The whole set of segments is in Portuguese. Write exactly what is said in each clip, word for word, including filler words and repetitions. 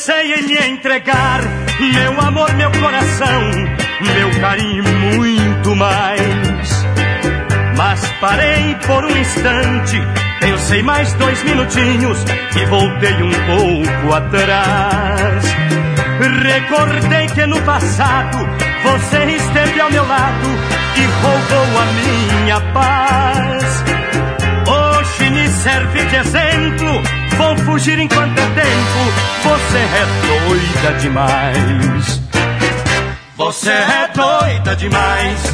pensei em lhe entregar meu amor, meu coração, meu carinho e muito mais. Mas parei por um instante, pensei mais dois minutinhos e voltei um pouco atrás. Recordei que no passado você esteve ao meu lado e roubou a minha paz. Hoje me serve de exemplo, vou fugir enquanto é tempo. Você é doida demais. Você é doida demais.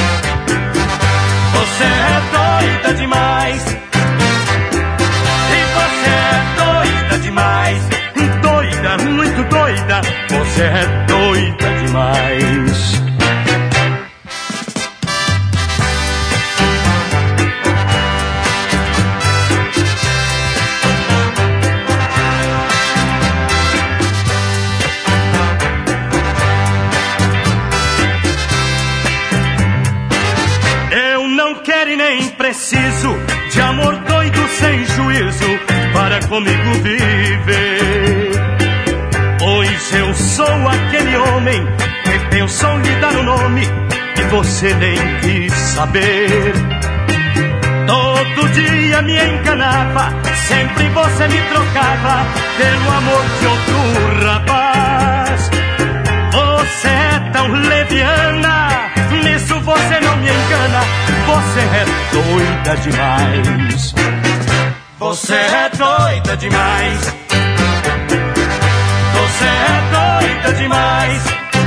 Você é doida demais. E você é doida demais. Doida, muito doida. Você é doida demais. Nem preciso de amor doido sem juízo para comigo viver. Pois eu sou aquele homem que pensou lhe dar um nome e você nem quis saber. Todo dia me enganava, sempre você me trocava pelo amor de outro rapaz. Você é tão leviana, nisso você não me engana. Você é doida demais. Você é doida demais. Você é doida demais.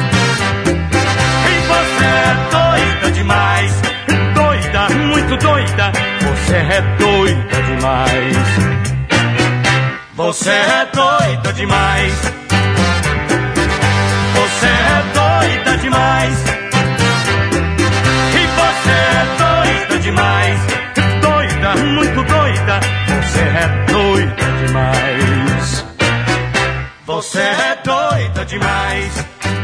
E você é doida demais. Doida, muito doida. Você é doida demais. Você é doida demais. Você é doida demais. Demais, doida, muito doida. Você é doida demais. Você é doida demais.